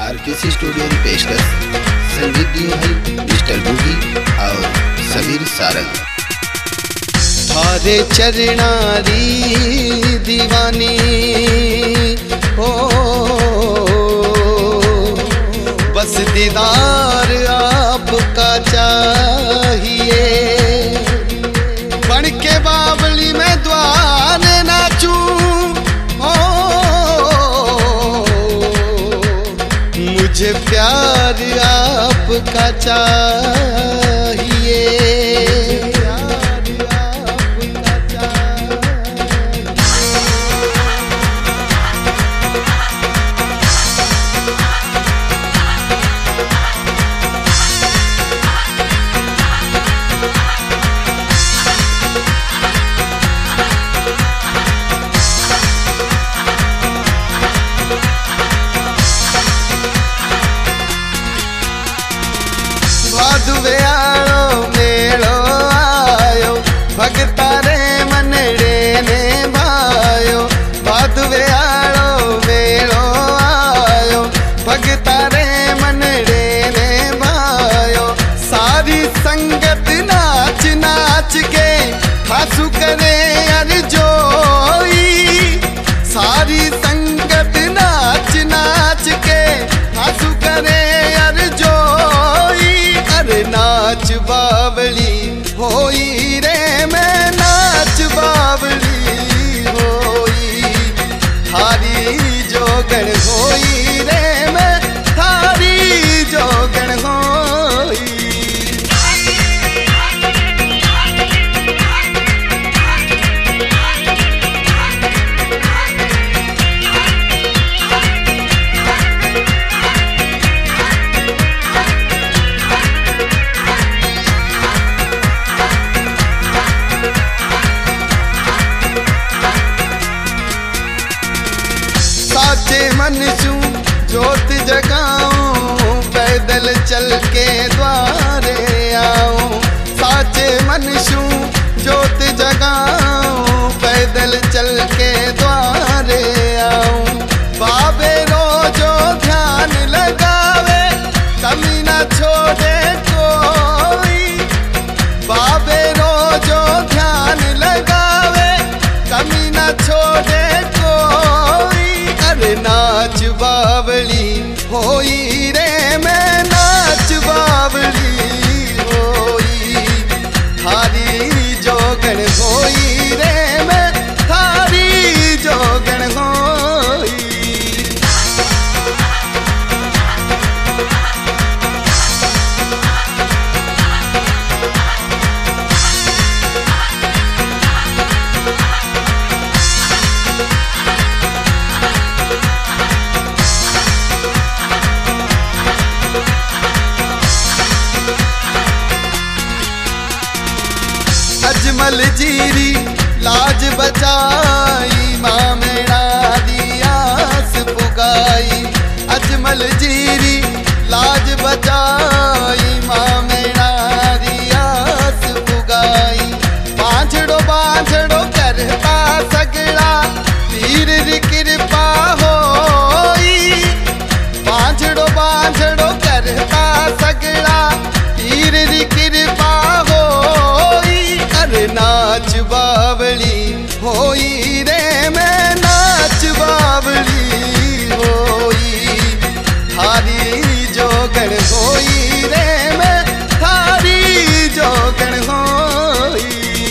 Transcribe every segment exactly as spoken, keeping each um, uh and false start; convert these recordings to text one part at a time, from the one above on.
RKC studio की पेशकश संगीत दिए हैं मिस्टर बूगी और समीर सारंग। थारे चरणारी दीवानी हो बस दीदार आपका चाहिए। बन के बावली में द्वार नाचूं हो मुझे प्यार आपका चाहिए। भादुवे आयो मेलो आयो भगता रे मनड़े ने भायो। भादुवे आयो मेलो आयो भगता रे मनड़े ने भायो। सारी संगत नाच नाच के हंसू करे अर्जोई। सारी संगत नाच नाच के हंसू करे अर्जोई। अरे नाच बावली होई रे मैं नाच बावली होई। थारी जोगण होई रे मैं थारी जोगण होई। साचे मन छू जोत जगाऊं पैदल चल के द्वारे आऊं। साचे मन छू जोत जगाऊं पैदल चल के द्वारे आऊं। बाबे रोजो ध्यान लगावे कमी न छोड़े कोई। बाबे रोजो ध्यान लगावे कमी न छोड़े कोई। अरे नाच बावली होई रे मैं नाच बावली होई। थारी जोगण होई रे मैं थारी जोगण होई। अजमल जीरी लाज बचाई माँ मेरा दियास पुगाई। अजमल जीरी लाज बचाई माँ मेरा दियास पुगाई। बांझड़ो बांझड़ो करता सगड़ा तीर री कृपा होई। बांझड़ो बांझड़ो करता सगड़ा तीर री कृपा होई। अरे नाच बावली होई रे मैं नाच बावली होई। थारी जोगण होई रे मैं थारी जोगण होई।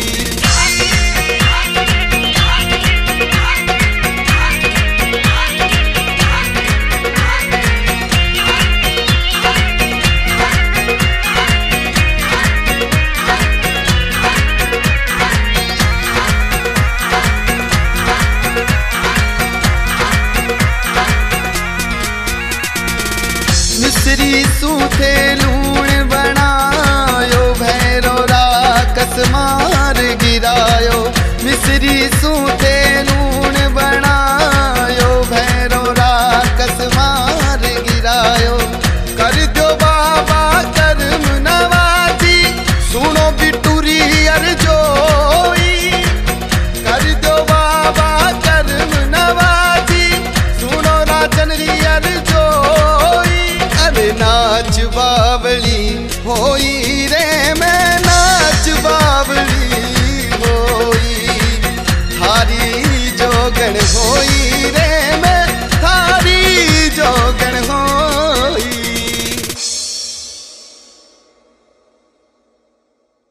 मिस्री सूथे लूण बनायो भैरो राकस मार गिरायो। मिस्री सूथे लूण बनायो भैरो राकस मार गिरायो। कर दो बाबा करम नवाजी सुनो बिटूरी अर्जोई। कर दो बाबा करम नवाजी सुनो राजन री अर्जोई। नाच बावली होई रे मैं नाच बावली होई थारी जोगण होई रे मैं थारी जोगण